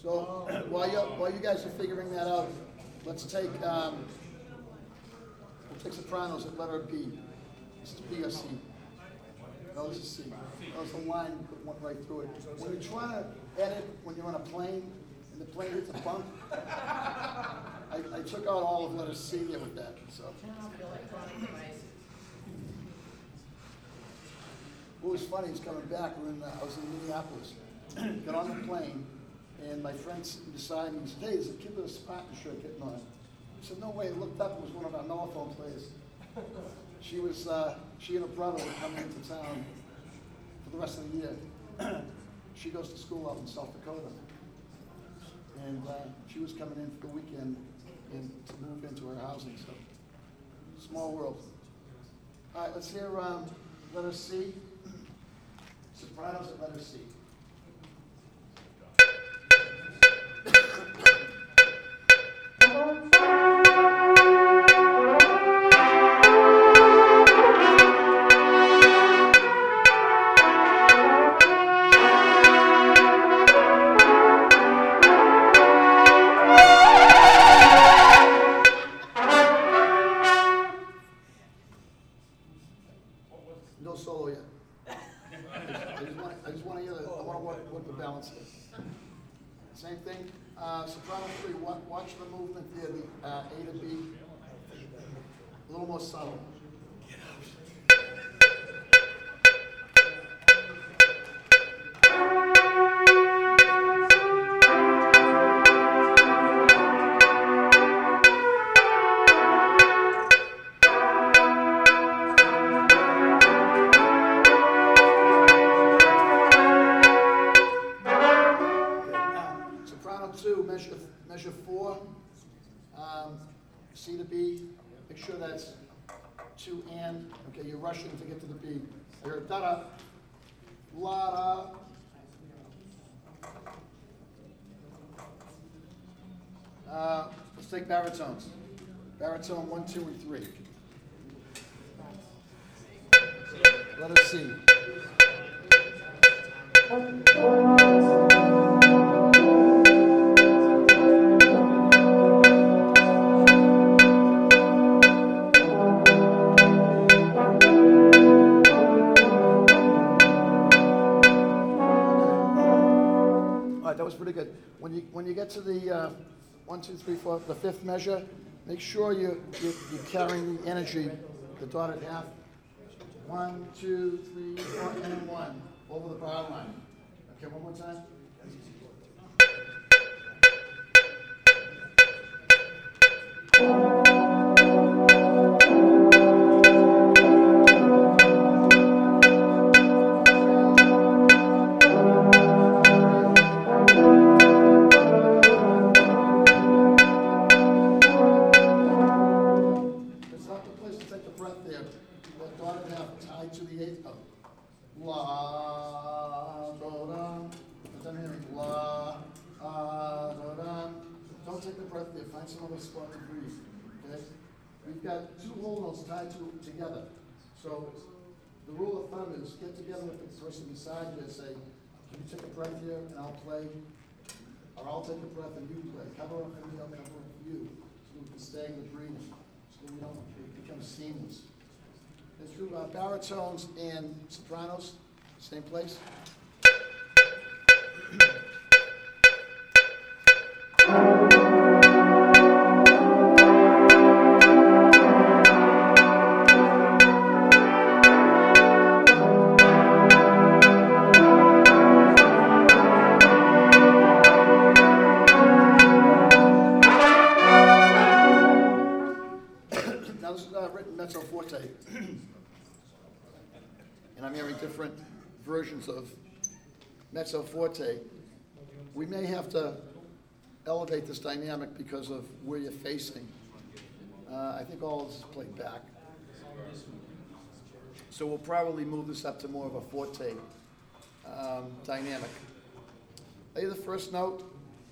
So while you guys are figuring that out, let's take we'll take sopranos at letter B. This is B or C. No, this is C. That was the line that went right through it. When you're trying to edit when you're on a plane and the plane hits a bump, I took out all of letter C there with that. So. What was funny is coming back. I was in Minneapolis. Got on the plane, and my friend sitting beside me said, "Hey, there's a kid with a Spartan shirt getting on." I said, "No way." I looked up. It was one of our Northland players. She and her brother were coming into town for the rest of the year. She goes to school out in South Dakota, and she was coming in for the weekend and to move into her housing. So, small world. All right, let's hear letter C. Sopranos at letter C. No solo yet. I just want to hear what the balance is. Same thing. Soprano 3. Watch the movement there. The A to B. A little more subtle. Measure 4, C to B. Make sure that's 2 and. Okay, you're rushing to get to the B. I heard da-da, la-da. Let's take baritones. Baritone 1, 2, and 3. Letter C. That was pretty good. When you get to the 1, 2, 3, 4, the 5th measure, make sure you're carrying the energy, the dotted half. 1, 2, 3, 4, and 1 over the bar line. Okay, one more time. To the 8th note. La, do, da. I'm hearing la, do, da. Don't take the breath there. Find some other spot to breathe. Okay? We've got 2 whole notes tied together. So the rule of thumb is get together with the person beside you and say, "Can you take a breath here and I'll play?" Or I'll take a breath and you play. Cover up for me, I'll cover up for you. So we can stay in the breathing. So we don't become seamless. Through baritones and sopranos, same place. Now this is written mezzo forte. And I'm hearing different versions of mezzo forte. We may have to elevate this dynamic because of where you're facing. I think all of this is played back. So we'll probably move this up to more of a forte dynamic. Play the first note.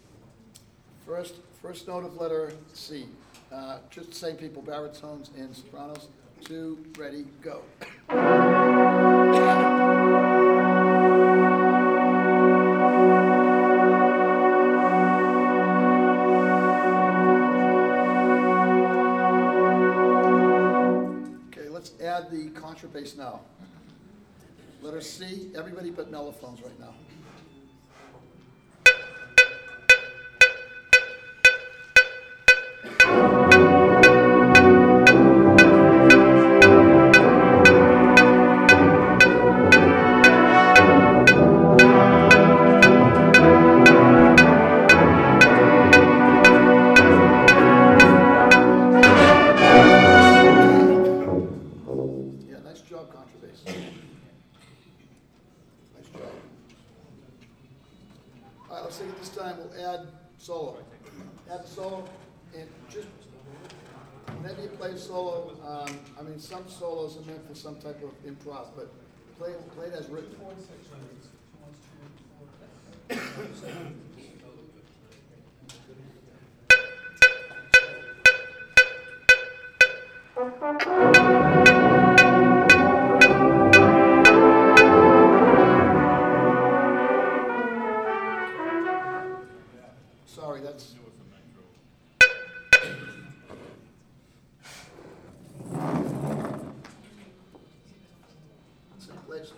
First note of letter C. Just the same people, baritones and sopranos. 2, ready, go. contrabass now. Letter C, everybody but mellophones right now. Yeah, nice job, contrabass. Nice job. All right, let's take it this time, we'll add solo. Add the solo, and just, whenever you play solo, I mean, some solos are meant for some type of improv, but play it as written. Sorry, that's. Same place.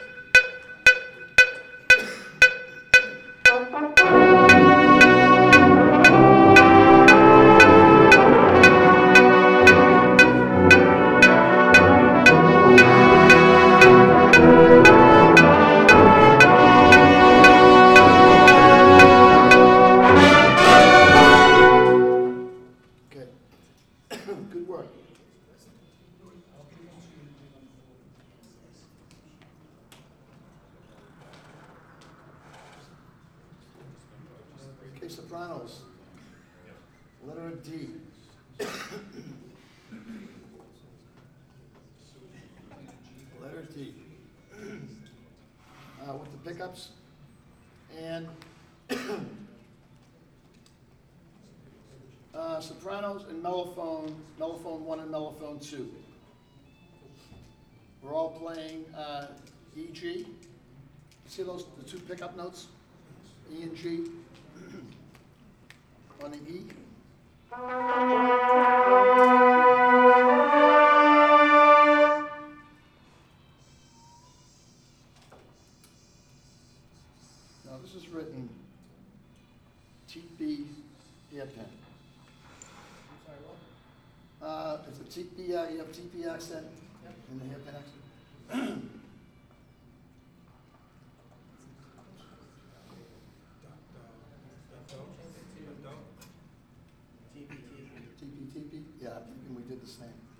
Okay. Good work. Okay, sopranos. Letter D. Letter D. With the pickups and sopranos and mellophone 1 and mellophone 2. We're all playing E, G. See those, the two pickup notes? E and G on the E. Now this is written TB hairpin. It's a TP, you have TP accent in the hairpin accent. TP, yeah, I'm thinking we did the same.